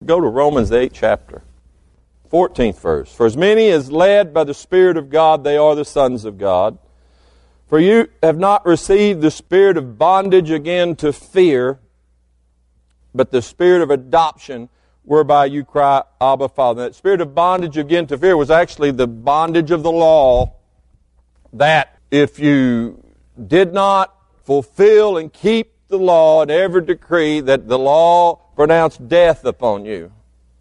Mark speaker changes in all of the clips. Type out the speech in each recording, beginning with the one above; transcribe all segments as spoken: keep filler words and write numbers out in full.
Speaker 1: Go to Romans, the eighth chapter, fourteenth verse. For as many as led by the Spirit of God, they are the sons of God. For you have not received the spirit of bondage again to fear, but the spirit of adoption, whereby you cry, Abba, Father. That spirit of bondage again to fear was actually the bondage of the law, that if you did not fulfill and keep the law and every decree, that the law pronounced death upon you.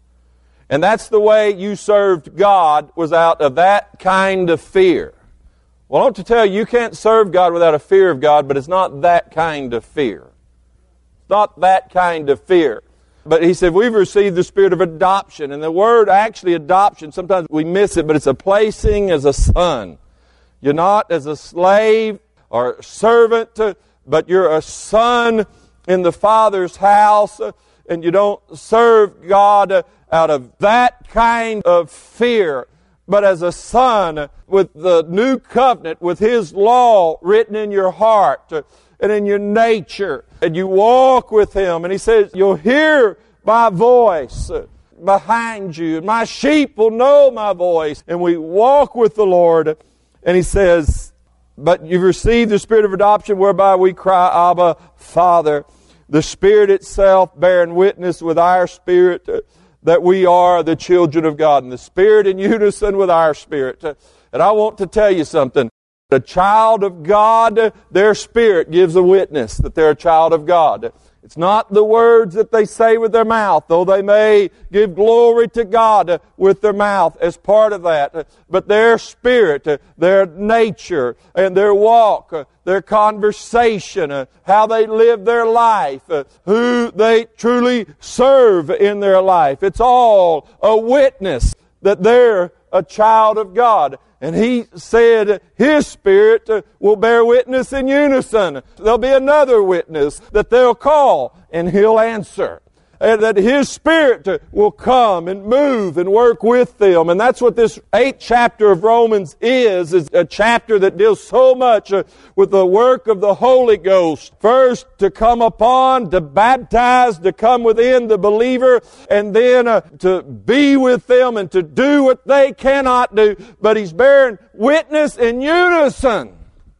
Speaker 1: And that's the way you served God, was out of that kind of fear. Well, I want to tell you, you can't serve God without a fear of God, but it's not that kind of fear. It's not that kind of fear. But he said, we've received the spirit of adoption. And the word actually adoption, sometimes we miss it, but it's a placing as a son. You're not as a slave or a servant, but you're a son in the Father's house, and you don't serve God out of that kind of fear, but as a son with the new covenant, with His law written in your heart and in your nature, and you walk with Him. And He says, you'll hear my voice behind you, and my sheep will know my voice. And we walk with the Lord, and He says, but you've received the spirit of adoption, whereby we cry, Abba, Father. The Spirit itself bearing witness with our spirit that we are the children of God. And the Spirit in unison with our spirit. And I want to tell you something. The child of God, their spirit gives a witness that they're a child of God. It's not the words that they say with their mouth, though they may give glory to God with their mouth as part of that. But their spirit, their nature, and their walk, their conversation, how they live their life, who they truly serve in their life. It's all a witness that they're a child of God. And He said His Spirit will bear witness in unison. There'll be another witness that they'll call, and He'll answer. And that His Spirit will come and move and work with them. And that's what this eighth chapter of Romans is, is a chapter that deals so much with the work of the Holy Ghost. First, to come upon, to baptize, to come within the believer, and then uh, to be with them and to do what they cannot do. But He's bearing witness in unison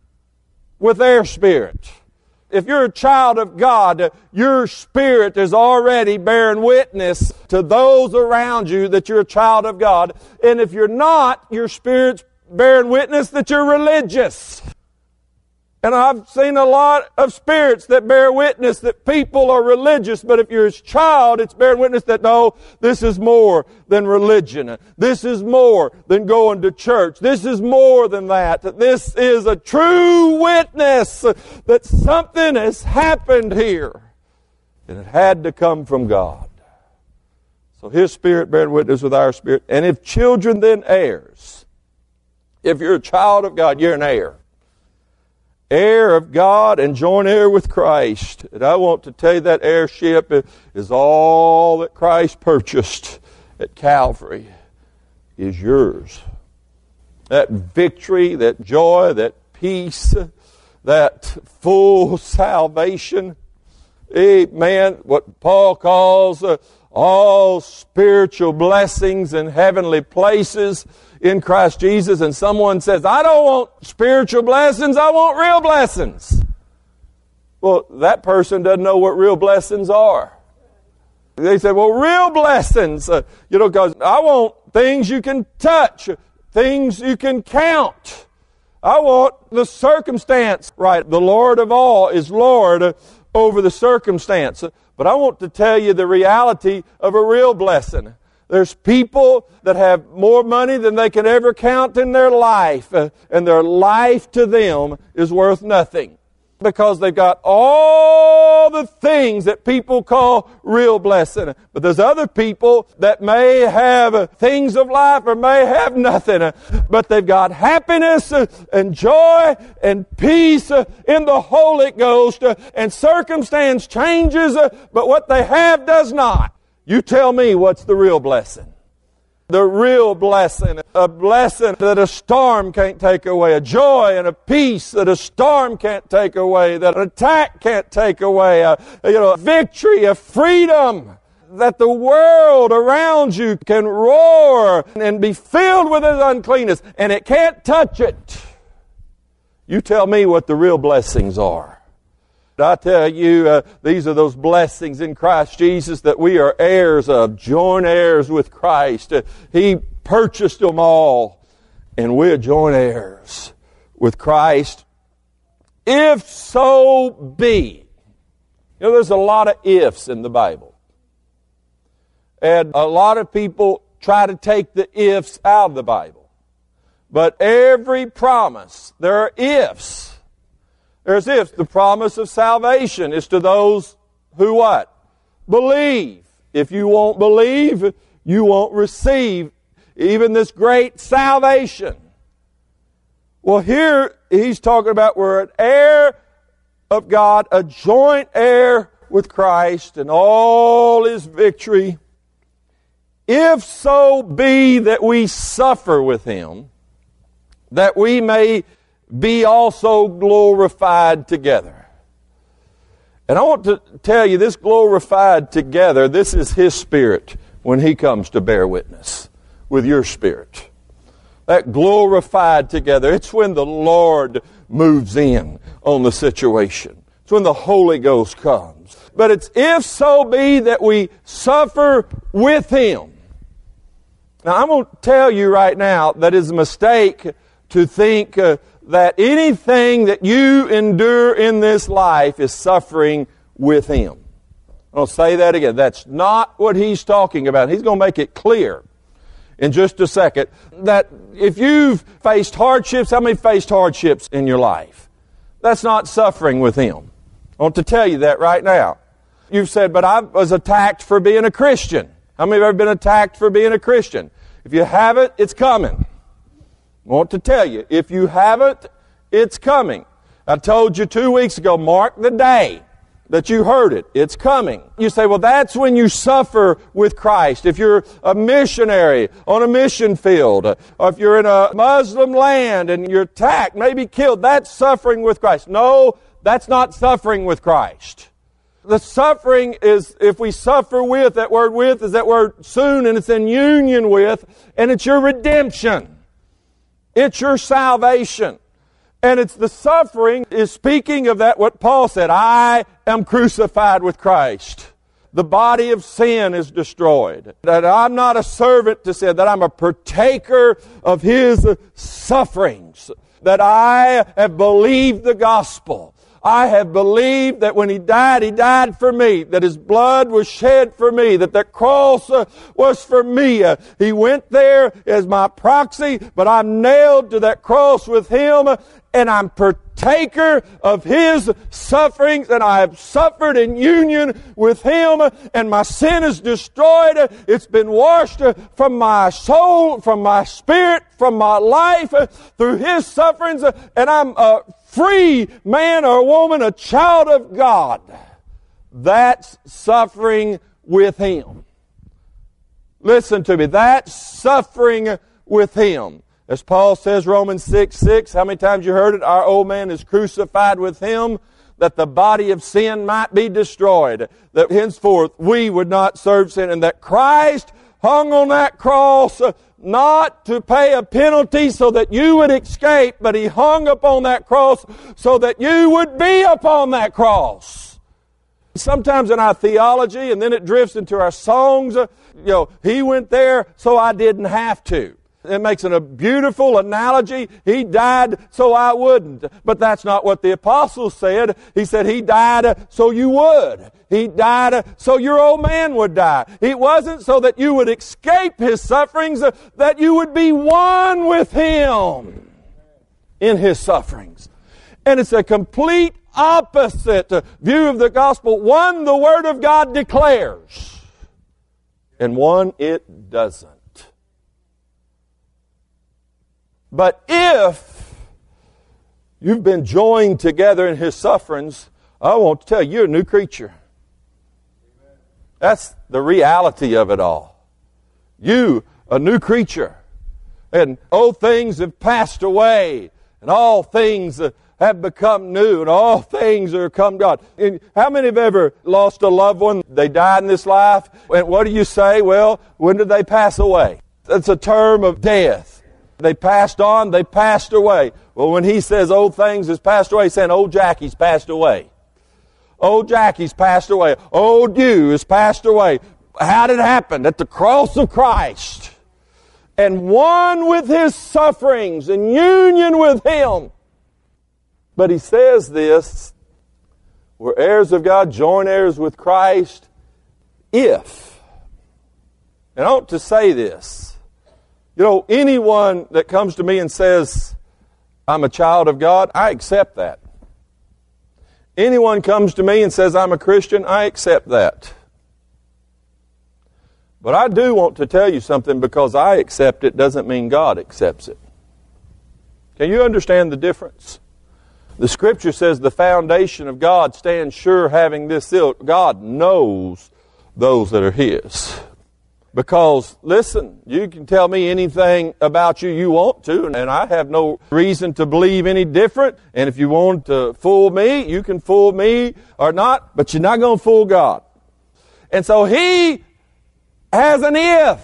Speaker 1: with their spirit. If you're a child of God, your spirit is already bearing witness to those around you that you're a child of God. And if you're not, your spirit's bearing witness that you're religious. And I've seen a lot of spirits that bear witness that people are religious, but if you're His child, it's bearing witness that no, this is more than religion. This is more than going to church. This is more than that. This is a true witness that something has happened here. And it had to come from God. So His Spirit bearing witness with our spirit. And if children, then heirs. If you're a child of God, you're an heir. Heir of God and joint heir with Christ. And I want to tell you that heirship is all that Christ purchased at Calvary is yours. That victory, that joy, that peace, that full salvation. Amen. What Paul calls uh, all spiritual blessings in heavenly places in Christ Jesus. And someone says, I don't want spiritual blessings, I want real blessings. Well, that person doesn't know what real blessings are. They say, well, real blessings, uh, you know, because I want things you can touch, things you can count. I want the circumstance, right? The Lord of all is Lord over the circumstance. But I want to tell you the reality of a real blessing. There's people that have more money than they can ever count in their life, uh, and their life to them is worth nothing because they've got all the things that people call real blessing. But there's other people that may have uh, things of life or may have nothing, uh, but they've got happiness uh, and joy and peace uh, in the Holy Ghost, uh, and circumstance changes, uh, but what they have does not. You tell me what's the real blessing. The real blessing, a blessing that a storm can't take away, a joy and a peace that a storm can't take away, that an attack can't take away, a, you know, a victory, a freedom that the world around you can roar and be filled with its uncleanness, and it can't touch it. You tell me what the real blessings are. I tell you, uh, these are those blessings in Christ Jesus that we are heirs of, joint heirs with Christ. Uh, he purchased them all, and we're joint heirs with Christ. If so be. You know, there's a lot of ifs in the Bible. And a lot of people try to take the ifs out of the Bible. But every promise, there are ifs. There's ifs. The promise of salvation is to those who what? Believe. If you won't believe, you won't receive even this great salvation. Well, here he's talking about we're an heir of God, a joint heir with Christ and all His victory. If so be that we suffer with Him, that we may be also glorified together. And I want to tell you, this glorified together, this is His Spirit when He comes to bear witness with your spirit. That glorified together, it's when the Lord moves in on the situation. It's when the Holy Ghost comes. But it's if so be that we suffer with Him. Now I'm going to tell you right now that it's a mistake to think uh, that anything that you endure in this life is suffering with Him. I'll say that again. That's not what he's talking about. He's going to make it clear in just a second that if you've faced hardships, how many faced hardships in your life? That's not suffering with Him. I want to tell you that right now. You've said, but I was attacked for being a Christian. How many have ever been attacked for being a Christian? If you haven't, it's coming. I want to tell you, if you haven't, it's coming. I told you two weeks ago, mark the day that you heard it. It's coming. You say, well, that's when you suffer with Christ. If you're a missionary on a mission field, or if you're in a Muslim land and you're attacked, maybe killed, that's suffering with Christ. No, that's not suffering with Christ. The suffering is, if we suffer with, that word with is that word soon, and it's in union with, and it's your redemption. It's your salvation. And it's the suffering is speaking of that what Paul said, I am crucified with Christ. The body of sin is destroyed. That I'm not a servant to sin, that I'm a partaker of His sufferings. That I have believed the gospel. I have believed that when He died, He died for me. That His blood was shed for me. That the cross uh, was for me. Uh, he went there as my proxy, but I'm nailed to that cross with Him, and I'm partaker of His sufferings, and I have suffered in union with Him, and my sin is destroyed. It's been washed from my soul, from my spirit, from my life, through His sufferings, and I'm a free man or woman, a child of God. That's suffering with Him. Listen to me. That's suffering with Him. As Paul says, Romans six six, how many times you heard it? Our old man is crucified with Him, that the body of sin might be destroyed, that henceforth we would not serve sin, and that Christ hung on that cross uh, not to pay a penalty so that you would escape, but He hung upon that cross so that you would be upon that cross. Sometimes in our theology, and then it drifts into our songs, uh, you know, He went there so I didn't have to. It makes it a beautiful analogy. He died so I wouldn't. But that's not what the apostle said. He said He died so you would. He died so your old man would die. It wasn't so that you would escape His sufferings, that you would be one with Him in His sufferings. And it's a complete opposite view of the gospel. One the Word of God declares, and one it doesn't. But if you've been joined together in His sufferings, I want to tell you, you're a new creature. That's the reality of it all. You, a new creature. And old things have passed away, and all things have become new, and all things are come God. And how many have ever lost a loved one? They died in this life. And what do you say? Well, when did they pass away? That's a term of death. They passed on, they passed away. Well, when he says old things has passed away, he's saying old Jackie's passed away. Old Jackie's passed away. Old you has passed away. How did it happen? At the cross of Christ. And one with His sufferings and union with Him. But he says this, we're heirs of God, joint heirs with Christ, if. And I want to say this. You know, anyone that comes to me and says, I'm a child of God, I accept that. Anyone comes to me and says, I'm a Christian, I accept that. But I do want to tell you something, because I accept it doesn't mean God accepts it. Can you understand the difference? The Scripture says the foundation of God stands sure, having this seal. God knows those that are His. Because, listen, you can tell me anything about you you want to, and I have no reason to believe any different. And if you want to fool me, you can fool me or not, but you're not going to fool God. And so He has an if.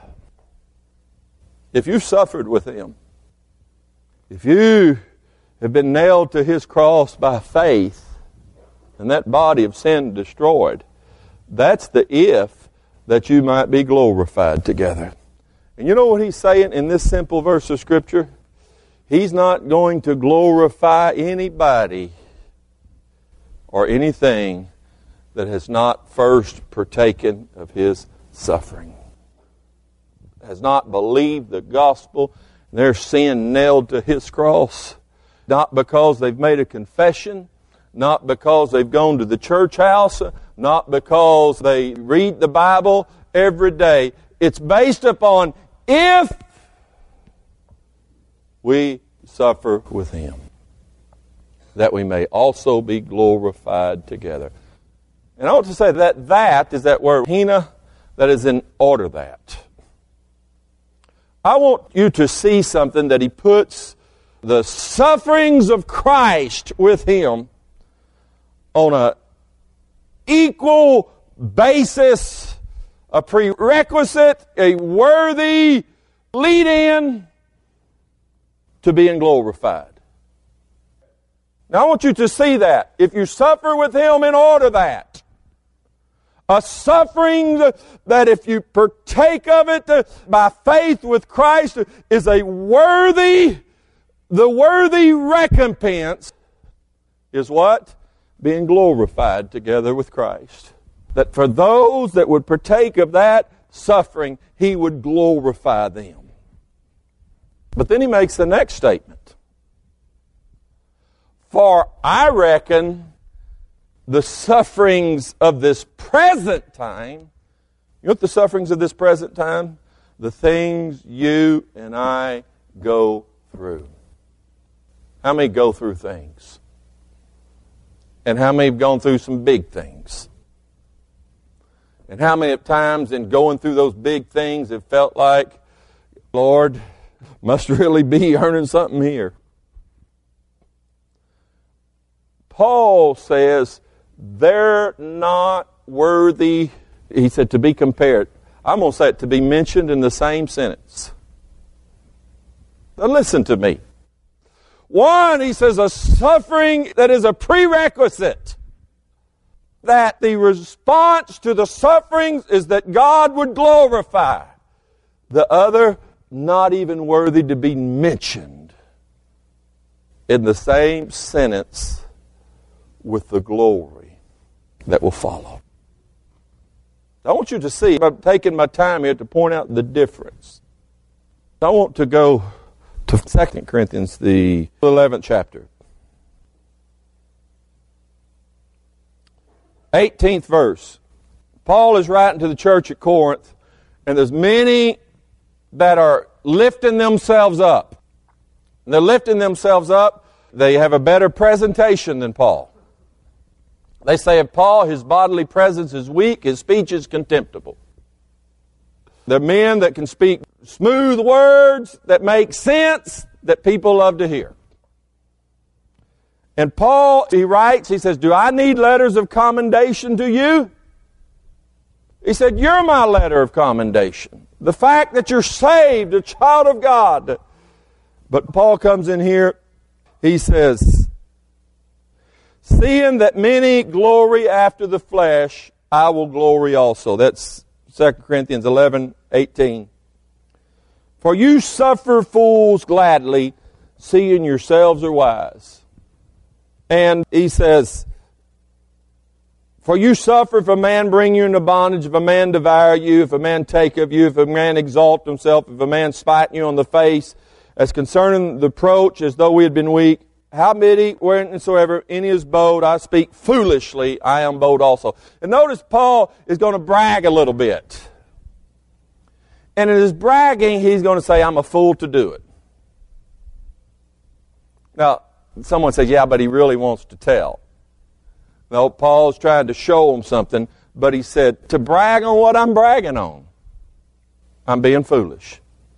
Speaker 1: If you've suffered with Him, if you have been nailed to His cross by faith, and that body of sin destroyed, that's the if that you might be glorified together. And you know what He's saying in this simple verse of Scripture? He's not going to glorify anybody or anything that has not first partaken of His suffering, has not believed the gospel, their sin nailed to His cross. Not because they've made a confession, not because they've gone to the church house, not because they read the Bible every day. It's based upon if we suffer with Him, that we may also be glorified together. And I want to say that that is that word hina, that is in order that. I want you to see something that he puts the sufferings of Christ with Him on an equal basis, a prerequisite, a worthy lead-in to being glorified. Now I want you to see that. If you suffer with Him in order that, a suffering that if you partake of it by faith with Christ is a worthy, the worthy recompense is what? Being glorified together with Christ. That for those that would partake of that suffering, He would glorify them. But then he makes the next statement. For I reckon the sufferings of this present time, you know what the sufferings of this present time? The things you and I go through. How many go through things? And how many have gone through some big things? And how many times in going through those big things have felt like, Lord, must really be earning something here. Paul says, they're not worthy, he said, to be compared. I'm going to say it, to be mentioned in the same sentence. Now listen to me. One, he says, a suffering that is a prerequisite. That the response to the sufferings is that God would glorify. The other, not even worthy to be mentioned in the same sentence with the glory that will follow. I want you to see, I'm taking my time here to point out the difference. I want to go to Second Corinthians, the eleventh chapter. eighteenth verse. Paul is writing to the church at Corinth, and there's many that are lifting themselves up. And they're lifting themselves up. They have a better presentation than Paul. They say of Paul, his bodily presence is weak, his speech is contemptible. They're men that can speak smooth words that make sense that people love to hear. And Paul, he writes, he says, do I need letters of commendation to you? He said, you're my letter of commendation. The fact that you're saved, a child of God. But Paul comes in here, he says, seeing that many glory after the flesh, I will glory also. That's Second Corinthians eleven eighteen. For you suffer fools gladly, seeing yourselves are wise. And he says, for you suffer if a man bring you into bondage, if a man devour you, if a man take of you, if a man exalt himself, if a man spite you on the face, as concerning the approach, as though we had been weak. How many, wheresoever any is bold, I speak foolishly, I am bold also. And notice Paul is going to brag a little bit. And in his bragging, he's going to say, I'm a fool to do it. Now, someone says, yeah, but he really wants to tell. No, Paul's trying to show him something, but he said, to brag on what I'm bragging on, I'm being foolish.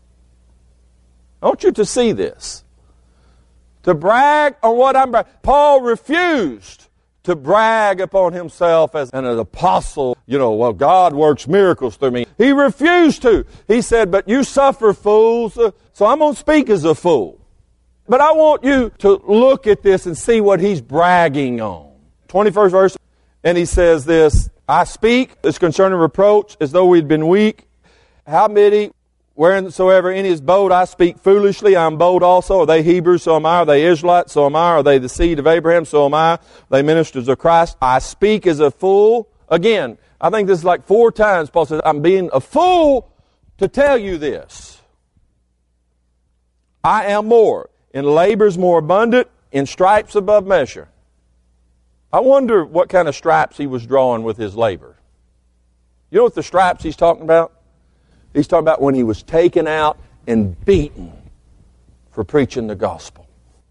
Speaker 1: I want you to see this. To brag on what I'm bragging. Paul refused to brag upon himself as an apostle. You know, well, God works miracles through me. He refused to. He said, but you suffer, fools, so I'm going to speak as a fool. But I want you to look at this and see what he's bragging on. twenty-first verse, and he says this, I speak, it's concerning reproach, as though we'd been weak. How many, wheresoever any is bold, I speak foolishly, I'm bold also. Are they Hebrews? So am I. Are they Israelites? So am I. Are they the seed of Abraham? So am I. Are they ministers of Christ? I speak as a fool. Again, I think this is like four times Paul says, I'm being a fool to tell you this. I am more. In labors more abundant, in stripes above measure. I wonder what kind of stripes he was drawing with his labor. You know what the stripes he's talking about? He's talking about when he was taken out and beaten for preaching the gospel.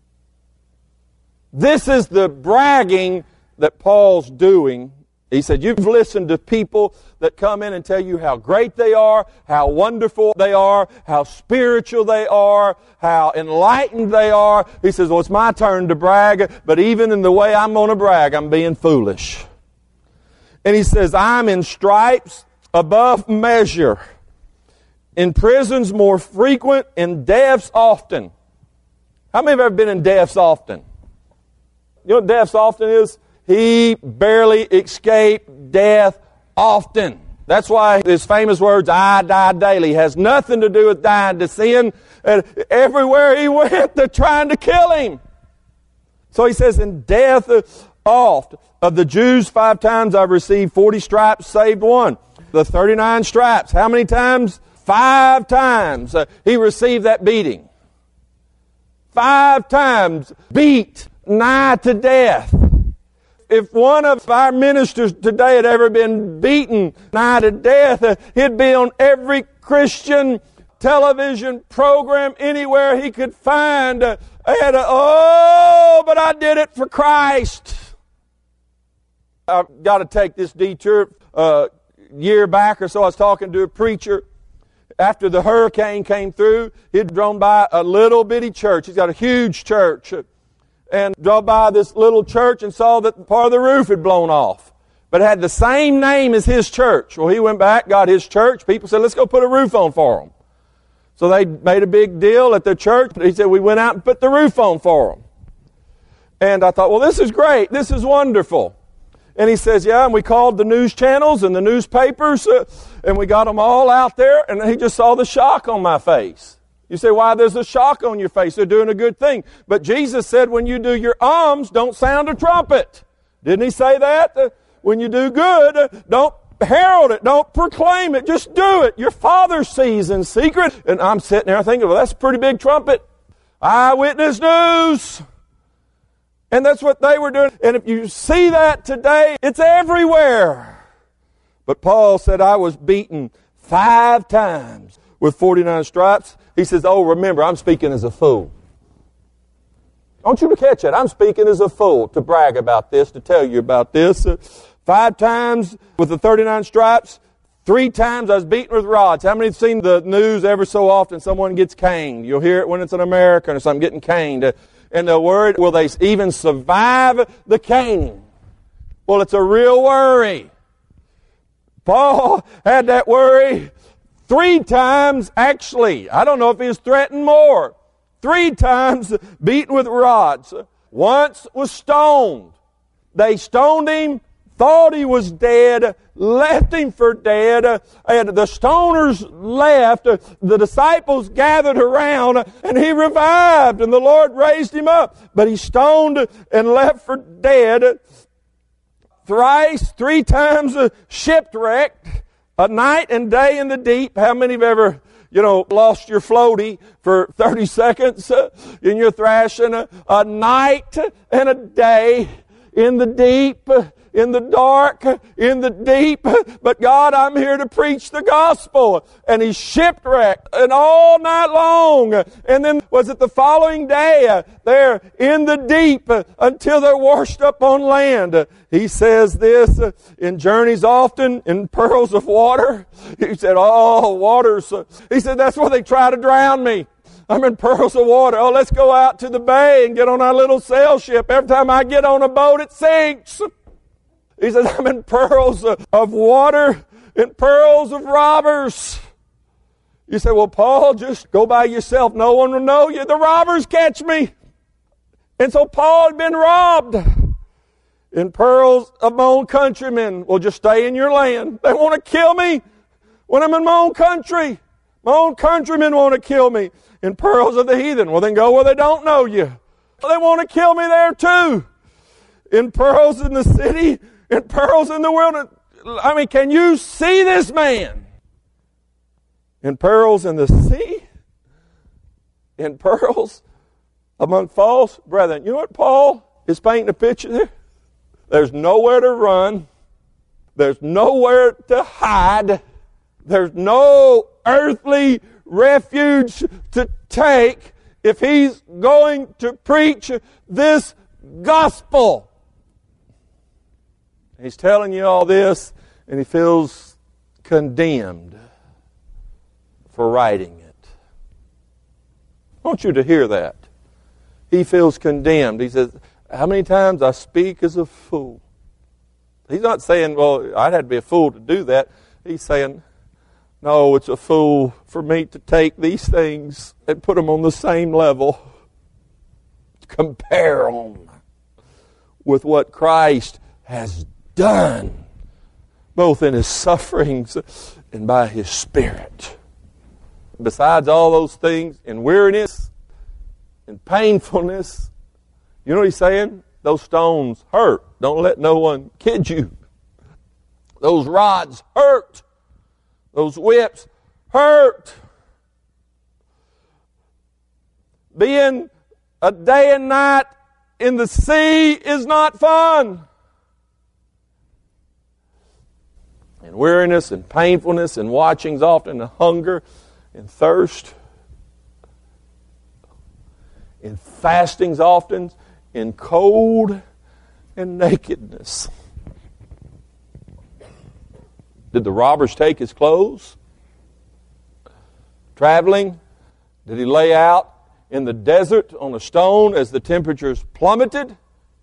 Speaker 1: This is the bragging that Paul's doing. He said, you've listened to people that come in and tell you how great they are, how wonderful they are, how spiritual they are, how enlightened they are. He says, well, it's my turn to brag, but even in the way I'm going to brag, I'm being foolish. And he says, I'm in stripes above measure, in prisons more frequent, in deaths often. How many have ever been in deaths often? You know what deaths often is? He barely escaped death often. That's why his famous words, I die daily, has nothing to do with dying to sin. And everywhere he went, they're trying to kill him. So he says, in death oft. Of the Jews, five times I've received forty stripes, saved one. The thirty-nine stripes, how many times? Five times uh, he received that beating. Five times beat nigh to death. If one of our ministers today had ever been beaten nigh to death, uh, he'd be on every Christian television program anywhere he could find. Uh, and, uh, oh, but I did it for Christ. I've got to take this detour. Uh, a year back or so, I was talking to a preacher. After the hurricane came through, he'd drove by a little bitty church. He's got a huge church. And drove by this little church and saw that part of the roof had blown off. But it had the same name as his church. Well, he went back, got his church. People said, let's go put a roof on for him. So they made a big deal at the church. He said, we went out and put the roof on for him. And I thought, well, this is great. This is wonderful. And he says, yeah, and we called the news channels and the newspapers, uh, and we got them all out there, and he just saw the shock on my face. You say, why there's a shock on your face? They're doing a good thing. But Jesus said when you do your alms, don't sound a trumpet. Didn't he say that? Uh, when you do good, uh, don't herald it. Don't proclaim it. Just do it. Your Father sees in secret. And I'm sitting there thinking, well, that's a pretty big trumpet. Eyewitness news. And that's what they were doing. And if you see that today, it's everywhere. But Paul said, I was beaten five times with forty-nine stripes. He says, oh, remember, I'm speaking as a fool. I want you to catch it. I'm speaking as a fool to brag about this, to tell you about this. Uh, five times with the thirty-nine stripes. Three times I was beaten with rods. How many have seen the news ever so often? Someone gets caned. You'll hear it when it's an American or something getting caned. Uh, and they're worried, will they even survive the caning? Well, it's a real worry. Paul had that worry three times, actually. I don't know if he was threatened more. Three times beaten with rods. Once was stoned. They stoned him, thought he was dead, left him for dead, and the stoners left. The disciples gathered around, and he revived, and the Lord raised him up. But he stoned and left for dead. Thrice, three times shipwrecked, a night and day in the deep. How many have ever, you know, lost your floaty for thirty seconds in your thrashing? A, a night and a day in the deep, in the dark, in the deep. But God, I'm here to preach the gospel. And he's shipwrecked and all night long. And then was it the following day, they're in the deep until they're washed up on land. He says this, in journeys often, in pearls of water. He said, oh, waters. He said, that's where they try to drown me. I'm in pearls of water. Oh, let's go out to the bay and get on our little sail ship. Every time I get on a boat, it sinks. He says, I'm in pearls of water, in pearls of robbers. You say, well, Paul, just go by yourself. No one will know you. The robbers catch me. And so Paul had been robbed. In pearls of my own countrymen. Well, just stay in your land. They want to kill me when I'm in my own country. My own countrymen want to kill me. In pearls of the heathen. Well, then go where they don't know you. They want to kill me there too. In pearls in the city. In pearls in the wilderness. I mean, can you see this man? In pearls in the sea. In pearls among false brethren. You know what Paul is painting a picture there? There's nowhere to run. There's nowhere to hide. There's no earthly refuge to take if he's going to preach this gospel. He's telling you all this, and he feels condemned for writing it. I want you to hear that. He feels condemned. He says, how many times I speak as a fool? He's not saying, well, I'd have to be a fool to do that. He's saying, no, it's a fool for me to take these things and put them on the same level. Compare them with what Christ has done, both in his sufferings and by his Spirit. Besides all those things, in weariness, in painfulness, you know what he's saying? Those stones hurt. Don't let no one kid you. Those rods hurt. Those whips hurt. Being a day and night in the sea is not fun. And weariness and painfulness and watchings often and hunger and thirst. In fastings often, in cold and nakedness. Did the robbers take his clothes? Traveling? Did he lay out in the desert on a stone as the temperatures plummeted?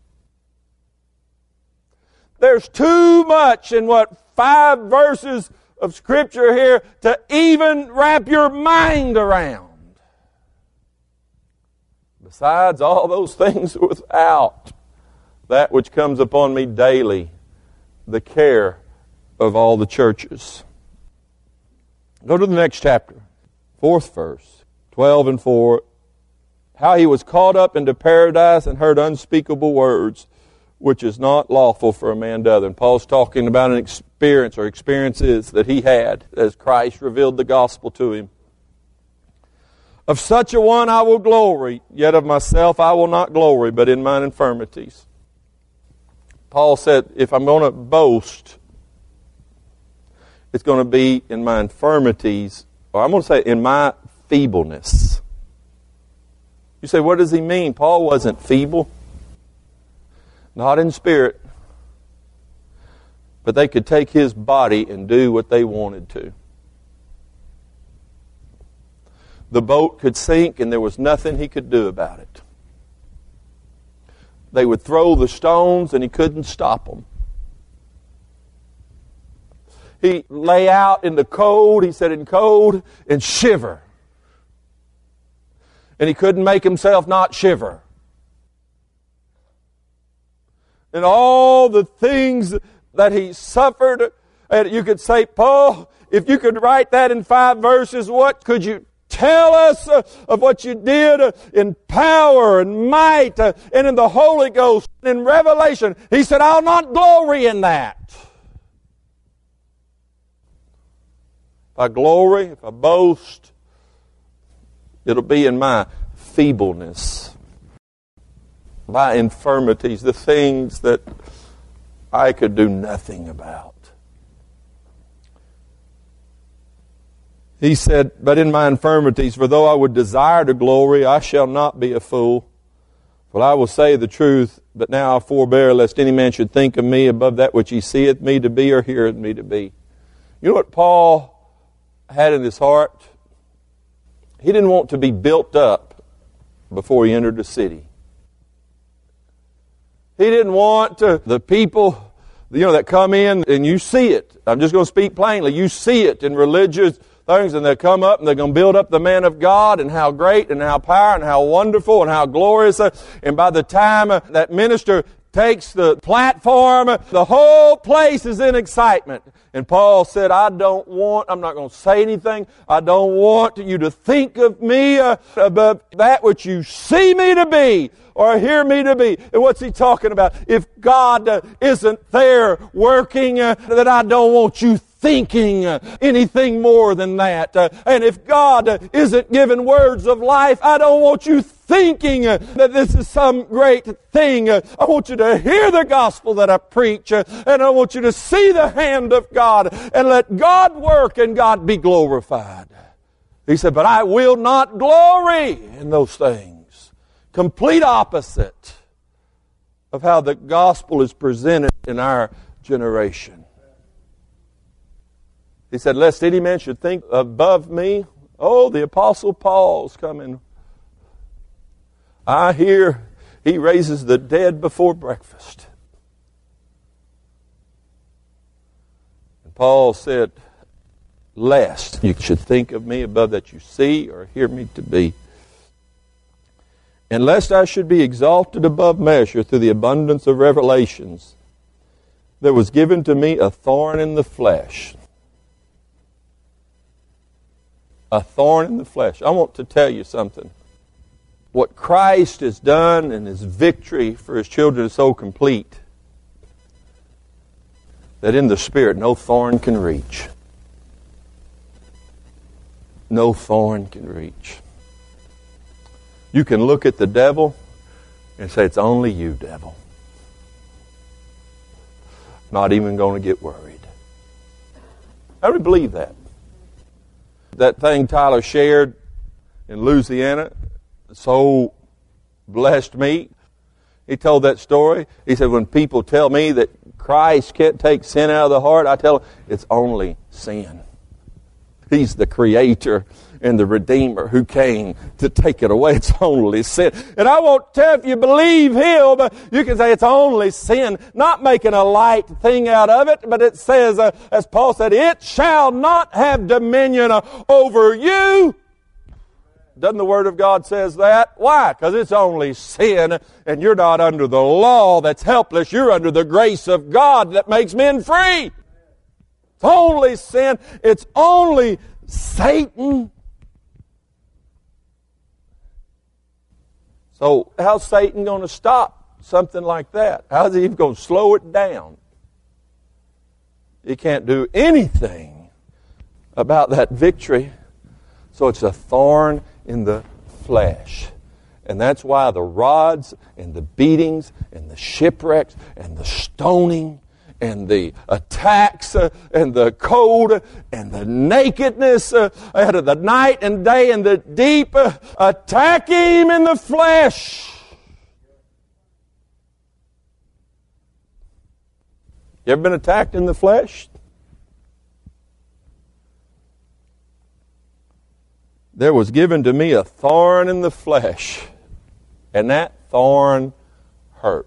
Speaker 1: There's too much in what five verses of Scripture here to even wrap your mind around. Besides all those things without, that which comes upon me daily, the care of all the churches. Go to the next chapter, fourth verse, twelve and four. How he was caught up into paradise and heard unspeakable words, which is not lawful for a man to utter. And Paul's talking about an experience or experiences that he had as Christ revealed the gospel to him. Of such a one I will glory, yet of myself I will not glory, but in mine infirmities. Paul said, if I'm going to boast, it's going to be in my infirmities, or I'm going to say in my feebleness. You say, what does he mean? Paul wasn't feeble. Not in spirit. But they could take his body and do what they wanted to. The boat could sink and there was nothing he could do about it. They would throw the stones and he couldn't stop them. He lay out in the cold, he said in cold, and shiver. And he couldn't make himself not shiver. And all the things that he suffered, and you could say, Paul, if you could write that in five verses, what could you tell us uh, of what you did uh, in power and might uh, and in the Holy Ghost and in revelation? He said, I'll not glory in that. If I glory, if I boast, it'll be in my feebleness, my infirmities, the things that I could do nothing about. He said, but in my infirmities, for though I would desire to glory, I shall not be a fool. For I will say the truth, but now I forbear, lest any man should think of me above that which he seeth me to be or heareth me to be. You know what Paul had in his heart? He didn't want to be built up before he entered the city. He didn't want to, the people, you know, that come in and you see it. I'm just going to speak plainly. You see it in religious things, and they come up and they're going to build up the man of God and how great and how powerful and how wonderful and how glorious. And by the time that minister takes the platform, the whole place is in excitement. And Paul said, I don't want, I'm not going to say anything. I don't want you to think of me uh, above that which you see me to be or hear me to be. And what's he talking about? If God uh, isn't there working, uh, then I don't want you thinking uh, anything more than that. Uh, and if God uh, isn't giving words of life, I don't want you thinking uh, that this is some great thing. Uh, I want you to hear the gospel that I preach, uh, and I want you to see the hand of God and let God work and God be glorified. He said, but I will not glory in those things. Complete opposite of how the gospel is presented in our generation. He said, lest any man should think above me. Oh, the Apostle Paul's coming. I hear he raises the dead before breakfast. And Paul said, lest you should think of me above that you see or hear me to be. And lest I should be exalted above measure through the abundance of revelations, there was given to me a thorn in the flesh. A thorn in the flesh. I want to tell you something. What Christ has done and His victory for His children is so complete that in the Spirit no thorn can reach. No thorn can reach. You can look at the devil and say, it's only you, devil. Not even going to get worried. I really believe that. That thing Tyler shared in Louisiana so blessed me. He told that story. He said, when people tell me that Christ can't take sin out of the heart, I tell them it's only sin. He's the creator and the redeemer who came to take it away. It's only sin. And I won't tell if you believe Him, but you can say it's only sin, not making a light thing out of it, but it says, uh, as Paul said, it shall not have dominion uh, over you. Doesn't the Word of God says that? Why? Because it's only sin, and you're not under the law that's helpless. You're under the grace of God that makes men free. It's only sin. It's only Satan. So how's Satan going to stop something like that? How's he even going to slow it down? He can't do anything about that victory. So it's a thorn in the flesh. And that's why the rods and the beatings and the shipwrecks and the stoning and the attacks uh, and the cold and the nakedness uh, out of the night and day and the deep uh, attack him in the flesh. You ever been attacked in the flesh? There was given to me a thorn in the flesh, and that thorn hurt.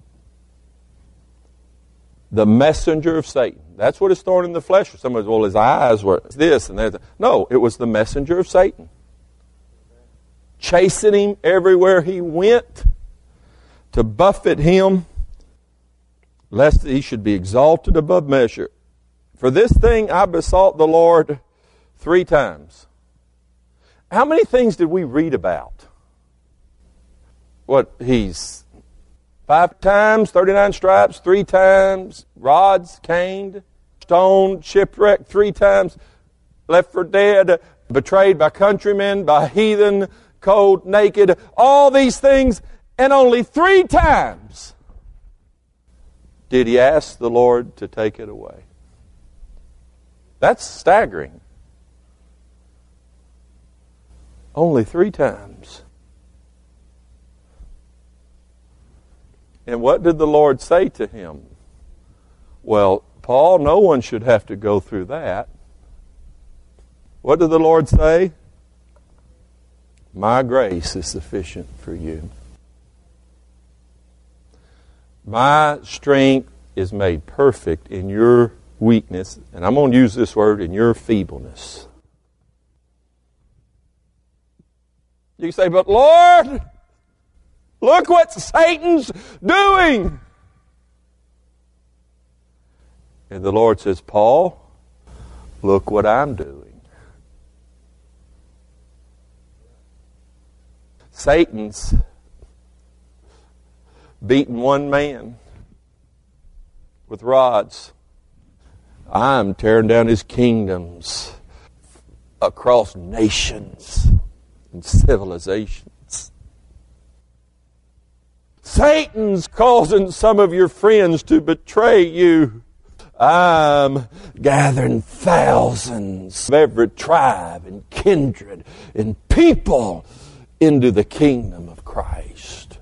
Speaker 1: The messenger of Satan. That's what his thorn in the flesh was. Somebody says, well, his eyes were this and that. No, it was the messenger of Satan. Chasing him everywhere he went to buffet him, lest he should be exalted above measure. For this thing I besought the Lord three times. How many things did we read about? What, he's five times, thirty-nine stripes, three times, rods, caned, stoned, shipwrecked, three times, left for dead, betrayed by countrymen, by heathen, cold, naked, all these things, and only three times did he ask the Lord to take it away. That's staggering. Only three times. And what did the Lord say to him? Well, Paul, no one should have to go through that. What did the Lord say? My grace is sufficient for you. My strength is made perfect in your weakness, and I'm going to use this word, in your feebleness. You say, but Lord, look what Satan's doing. And the Lord says, Paul, look what I'm doing. Satan's beaten one man with rods. I'm tearing down his kingdoms across nations and civilizations. Satan's causing some of your friends to betray you. I'm gathering thousands of every tribe and kindred and people into the kingdom of Christ.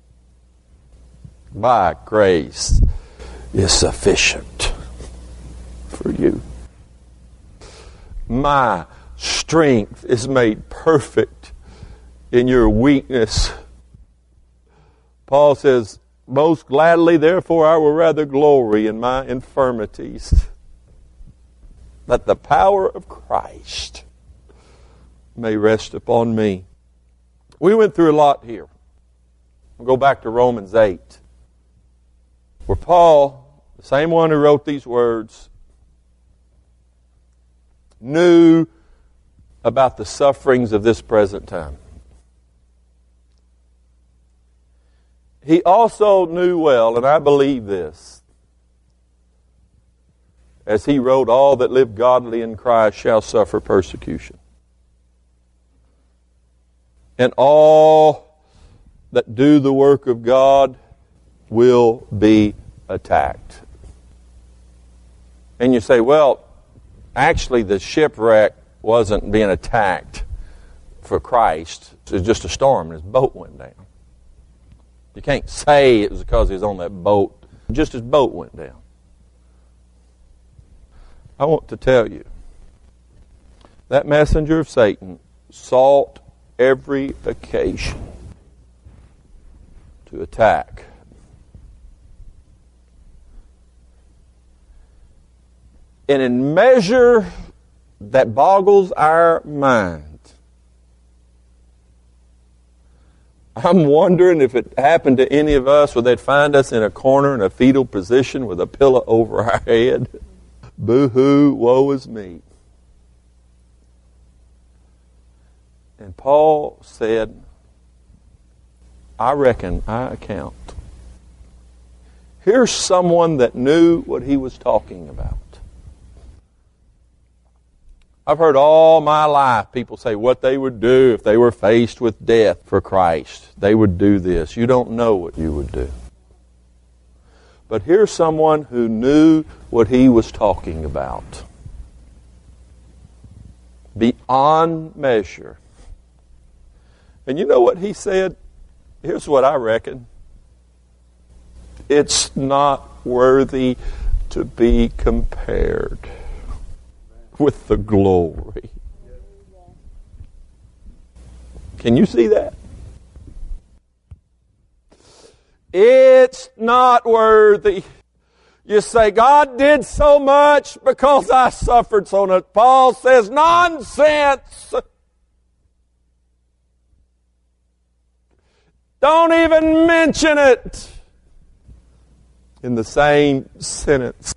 Speaker 1: My grace is sufficient for you. My strength is made perfect in your weakness. Paul says, most gladly, therefore, I will rather glory in my infirmities, that the power of Christ may rest upon me. We went through a lot here. We'll go back to Romans eight, where Paul, the same one who wrote these words, knew about the sufferings of this present time. He also knew well, and I believe this, as he wrote, all that live godly in Christ shall suffer persecution. And all that do the work of God will be attacked. And you say, well, actually the shipwreck wasn't being attacked for Christ. It was just a storm and his boat went down. You can't say it was because he was on that boat. Just his boat went down. I want to tell you, that messenger of Satan sought every occasion to attack. And in measure that boggles our mind, I'm wondering if it happened to any of us, would they'd find us in a corner in a fetal position with a pillow over our head. Boo-hoo, woe is me. And Paul said, I reckon I account. Here's someone that knew what he was talking about. I've heard all my life people say what they would do if they were faced with death for Christ. They would do this. You don't know what you would do. But here's someone who knew what he was talking about. Beyond measure. And you know what he said? Here's what I reckon. It's not worthy to be compared with the glory. Can you see that? It's not worthy. You say, God did so much because I suffered so much. Paul says, nonsense. Don't even mention it in the same sentence.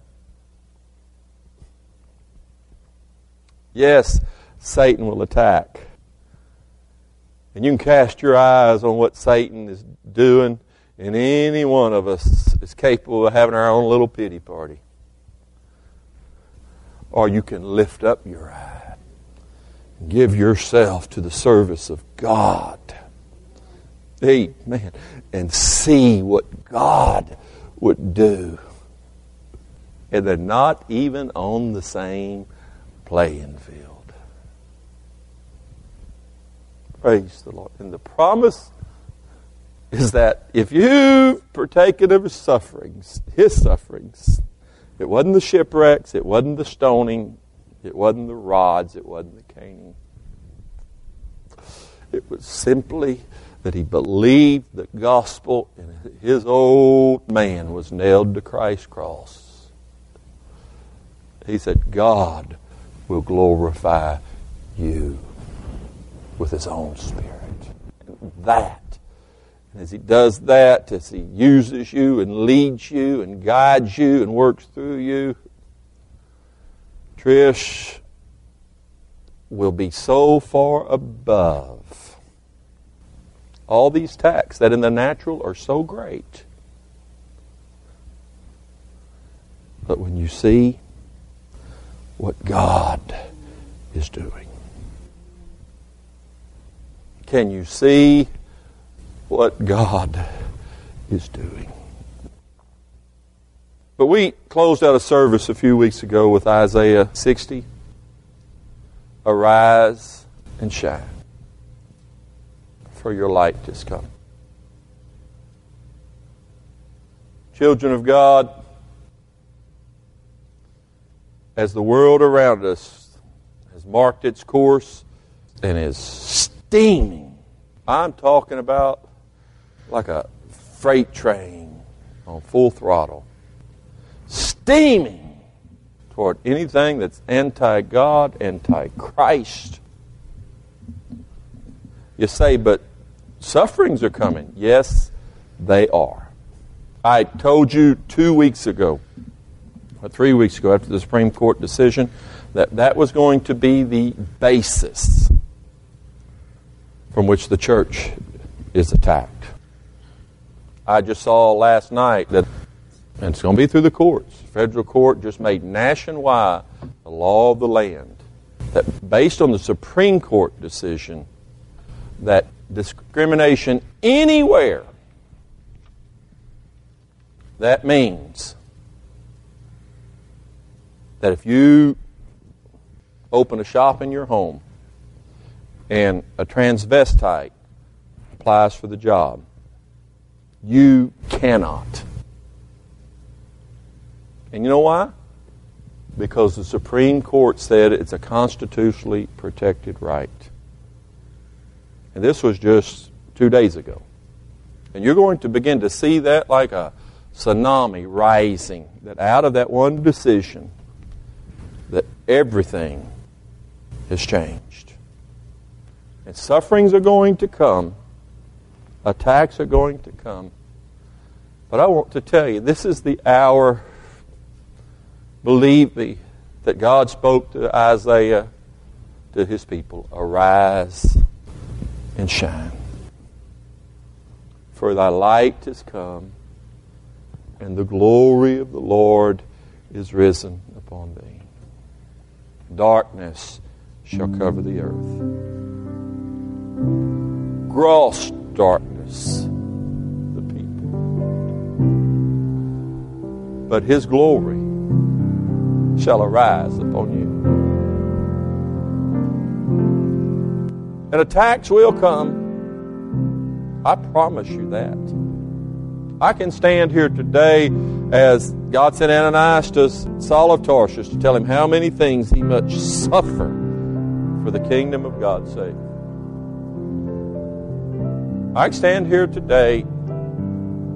Speaker 1: Yes, Satan will attack. And you can cast your eyes on what Satan is doing, and any one of us is capable of having our own little pity party. Or you can lift up your eye and give yourself to the service of God. Amen. And see what God would do. And they're not even on the same playing field. Praise the Lord. And the promise is that if you've partaken of His sufferings, His sufferings, it wasn't the shipwrecks, it wasn't the stoning, it wasn't the rods, it wasn't the caning. It was simply that He believed the gospel and His old man was nailed to Christ's cross. He said, God will glorify you with His own Spirit. And that, and as He does that, as He uses you and leads you and guides you and works through you, Trish will be so far above all these attacks that in the natural are so great. But when you see what God is doing, can you see what God is doing? But we closed out a service a few weeks ago with Isaiah sixty. Arise and shine, for your light has come. Children of God, as the world around us has marked its course and is steaming, I'm talking about like a freight train on full throttle, steaming toward anything that's anti-God, anti-Christ. You say, but sufferings are coming. Yes, they are. I told you two weeks ago, or three weeks ago after the Supreme Court decision, that that was going to be the basis from which the church is attacked. I just saw last night that, and it's going to be through the courts, federal court just made nationwide the law of the land, that based on the Supreme Court decision, that discrimination anywhere, that means that if you open a shop in your home and a transvestite applies for the job, you cannot. And you know why? Because the Supreme Court said it's a constitutionally protected right. And this was just two days ago. And you're going to begin to see that like a tsunami rising, that out of that one decision, that everything has changed. And sufferings are going to come. Attacks are going to come. But I want to tell you, this is the hour, believe me, that God spoke to Isaiah, to His people. Arise and shine, for thy light has come, and the glory of the Lord is risen upon thee. Darkness shall cover the earth. Gross darkness the people. But His glory shall arise upon you. And attacks will come. I promise you that. I can stand here today as God sent Ananias to Saul of Tarsus to tell him how many things he must suffer for the kingdom of God's sake. I can stand here today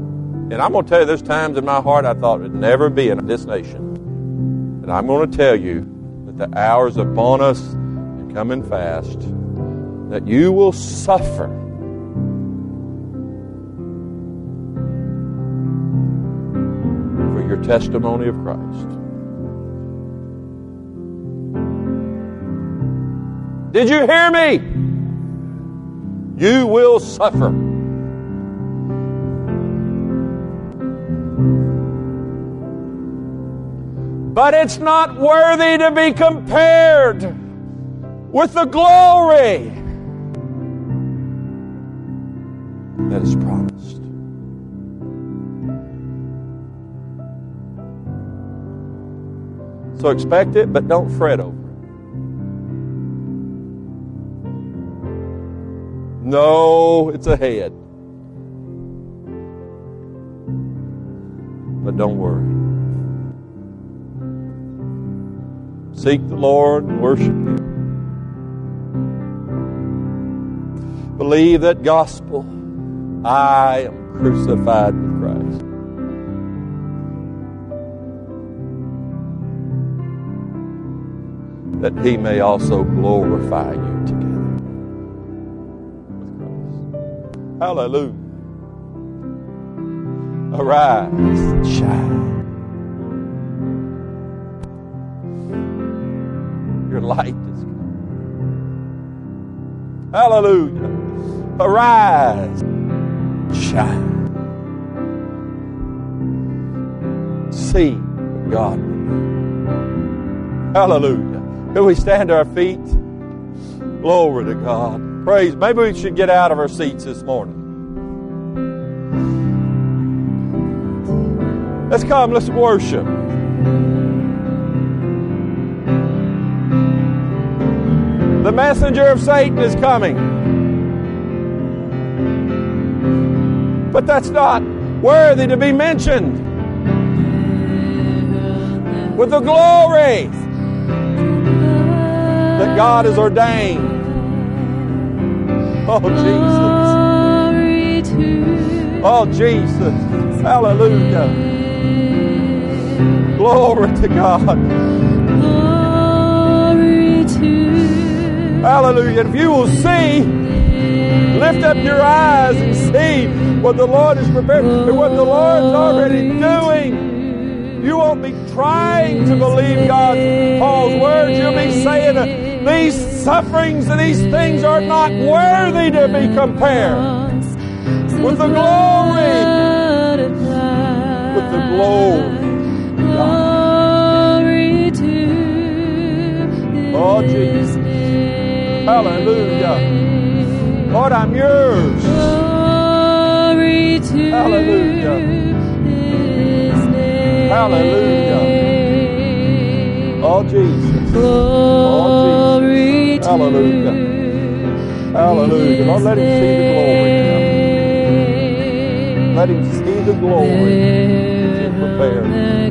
Speaker 1: And I'm going to tell you, there's times in my heart I thought it'd never be in this nation. And I'm going to tell you that the hour is upon us and coming fast, that you will suffer for your testimony of Christ. Did you hear me? You will suffer. But it's not worthy to be compared with the glory that is promised. So expect it, but don't fret over it. No, it's ahead. But don't worry. Seek the Lord and worship Him. Believe that gospel. I am crucified with Christ. That He may also glorify you together with Christ. Hallelujah. Arise and shine. Your light is come. Hallelujah. Arise. Shine. See what God will do. Hallelujah. Can we stand to our feet? Glory to God. Praise. Maybe we should get out of our seats this morning. Let's come. Let's worship. The messenger of Satan is coming. But that's not worthy to be mentioned. With the glory that God has ordained. Oh, Jesus. Oh, Jesus. Hallelujah. Glory to God. Hallelujah. If you will see, lift up your eyes and see what the Lord is prepared and what the Lord's already doing. You won't be trying to believe God's Paul's words. You'll be saying uh, these sufferings and these things are not worthy to be compared with the glory, with the glory of God. Oh, Jesus. Hallelujah. Lord, I'm yours. Hallelujah. Hallelujah. Oh, Jesus. Oh, Jesus. Hallelujah. Hallelujah. Lord, let him see the glory now. Let him see the glory that's prepared.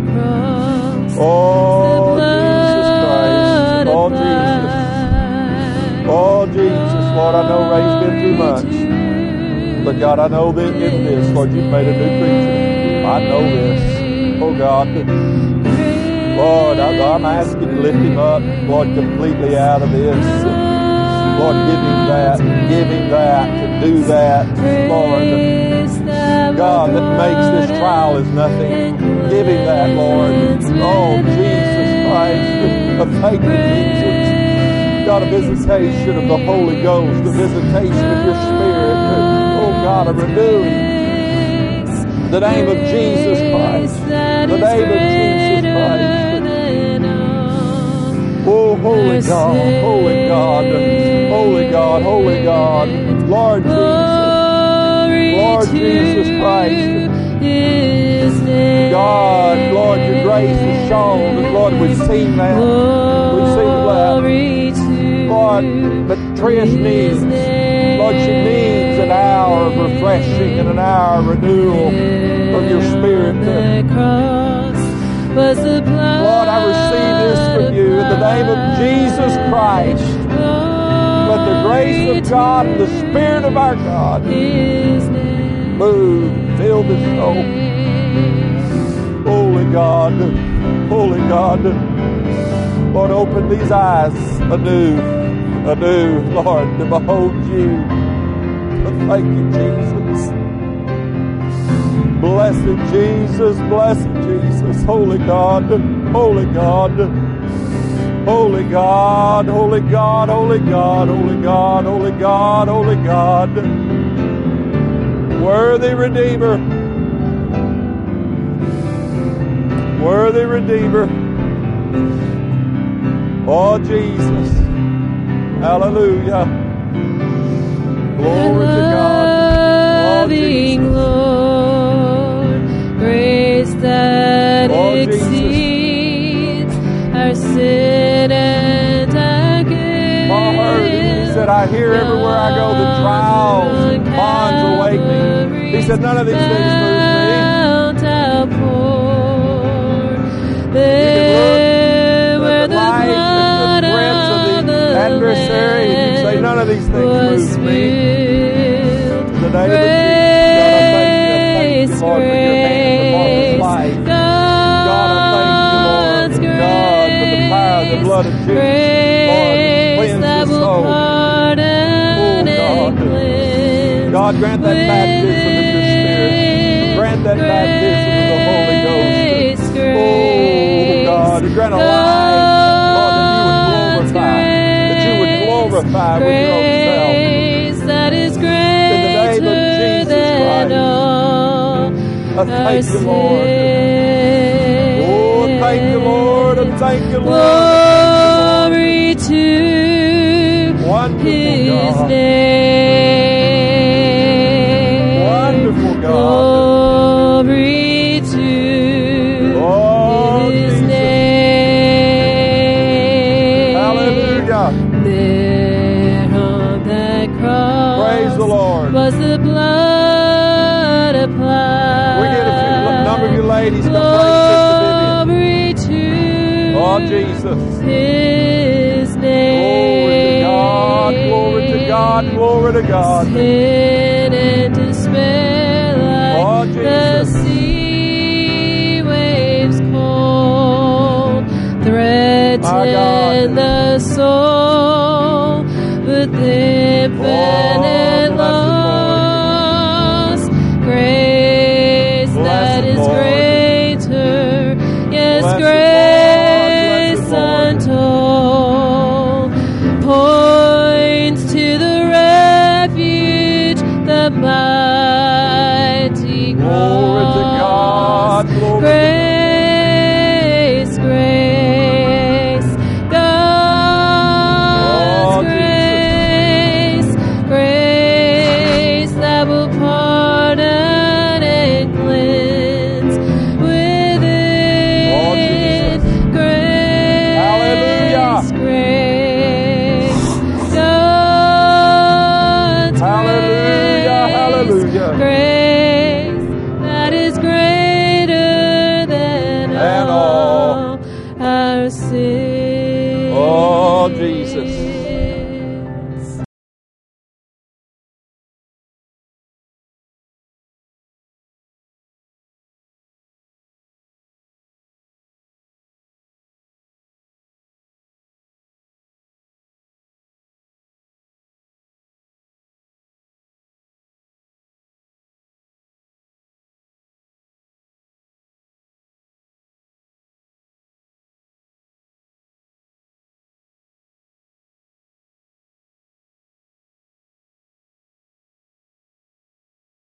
Speaker 1: Oh, Jesus Christ. Oh, Jesus. Oh, Jesus, Lord, I know Ray's been through much. But God, I know that in this, Lord, you've made a new creature. I know this. Oh, God. Lord, I'm asking you to lift him up, Lord, completely out of this. Lord, give him that, give him that, to do that, Lord. God, that makes this trial as nothing. Give him that, Lord. Oh, Jesus Christ, thank you, Jesus. God, a visitation of the Holy Ghost, a visitation of your Spirit. Oh, God, a renewing. The name of Jesus Christ. The name of Jesus Christ. Oh, holy God, holy God, holy God, holy God. Lord Jesus. Lord Jesus Christ. God, Lord, your grace is shown. And Lord, we've seen that. We've seen that. Lord, but Trish needs, Lord, she needs an hour of refreshing and an hour of renewal of your Spirit. Lord, I receive this from you in the name of Jesus Christ. Let the grace of God and the Spirit of our God move, fill this soul. Holy God, holy God, Lord, open these eyes anew, anew, Lord, to behold you. Thank you, Jesus. Blessed Jesus, blessed Jesus, holy God, holy God, holy God, holy God, holy God, holy God, holy God, holy God, worthy Redeemer, worthy Redeemer. Oh, Jesus. Hallelujah. Glory to God. Oh, Jesus.
Speaker 2: Lord, grace that
Speaker 1: Oh,
Speaker 2: exceeds our sin and our guilt.
Speaker 1: My heart, he said, I hear everywhere I go the trials and bonds awakening. He said, none of these things move me.
Speaker 2: There where the
Speaker 1: life and the threats of the adversary, and you say, none of these things move me. In the name of Jesus, God, I thank you. I thank you, Lord, for your hand upon this life. God, I thank you, Lord, God, for the power of the blood of Jesus. Lord, cleanse the soul. Oh, God. God, grant that baptism of your Spirit. Grant that baptism of the Holy Ghost. Oh, God, grant a life, Lord, that you would glorify, that you would glorify with your own self.
Speaker 2: That is
Speaker 1: In the name of Jesus Christ. I thank you, Lord. Oh, thank you, Lord, and thank you, Lord.
Speaker 2: Glory to His name.
Speaker 1: Wonderful God.
Speaker 2: Glory to
Speaker 1: Oh,
Speaker 2: His
Speaker 1: Jesus.
Speaker 2: name.
Speaker 1: Hallelujah.
Speaker 2: There on that cross
Speaker 1: Praise the Lord.
Speaker 2: was the blood applied.
Speaker 1: We get a few, number of you ladies come praise Sister Vivian. Oh, Jesus.
Speaker 2: His name.
Speaker 1: Glory to God, glory to God, glory to God.
Speaker 2: Sin and despair like
Speaker 1: Oh,
Speaker 2: the
Speaker 1: Jesus.
Speaker 2: sea waves cold threaten the soul, but then
Speaker 1: Oh,